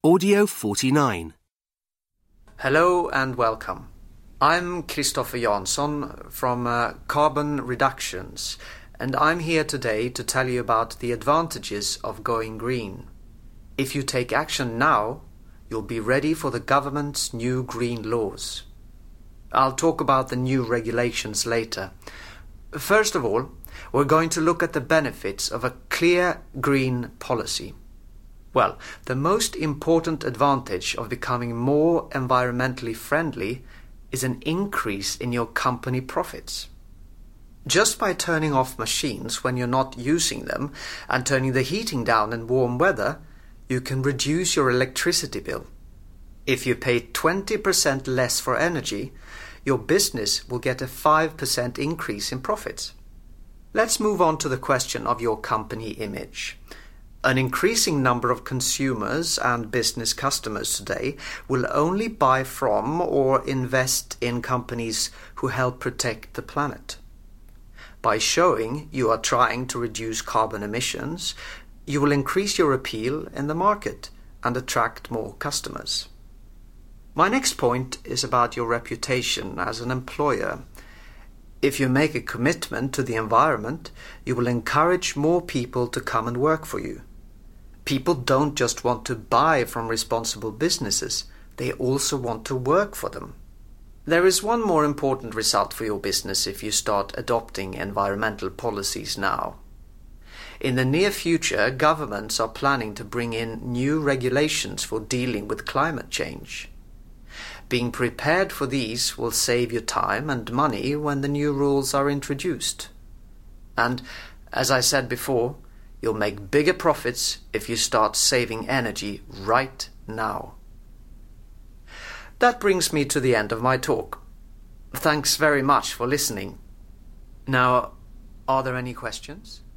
Audio 49. Hello and welcome. I'm Christopher Jansson from Carbon Reductions, and I'm here today to tell you about the advantages of going green. If you take action now, you'll be ready for the government's new green laws. I'll talk about the new regulations later. First of all, we're going to look at the benefits of a clear green policy. Well, the most important advantage of becoming more environmentally friendly is an increase in your company profits. Just by turning off machines when you're not using them and turning the heating down in warm weather, you can reduce your electricity bill. If you pay 20% less for energy, your business will get a 5% increase in profits. Let's move on to the question of your company image. An increasing number of consumers and business customers today will only buy from or invest in companies who help protect the planet. By showing you are trying to reduce carbon emissions, you will increase your appeal in the market and attract more customers. My next point is about your reputation as an employer. If you make a commitment to the environment, you will encourage more people to come and work for you. People don't just want to buy from responsible businesses, they also want to work for them. There is one more important result for your business if you start adopting environmental policies now. In the near future, governments are planning to bring in new regulations for dealing with climate change. Being prepared for these will save you time and money when the new rules are introduced. And, as I said before, you'll make bigger profits if you start saving energy right now. That brings me to the end of my talk. Thanks very much for listening. Now, are there any questions?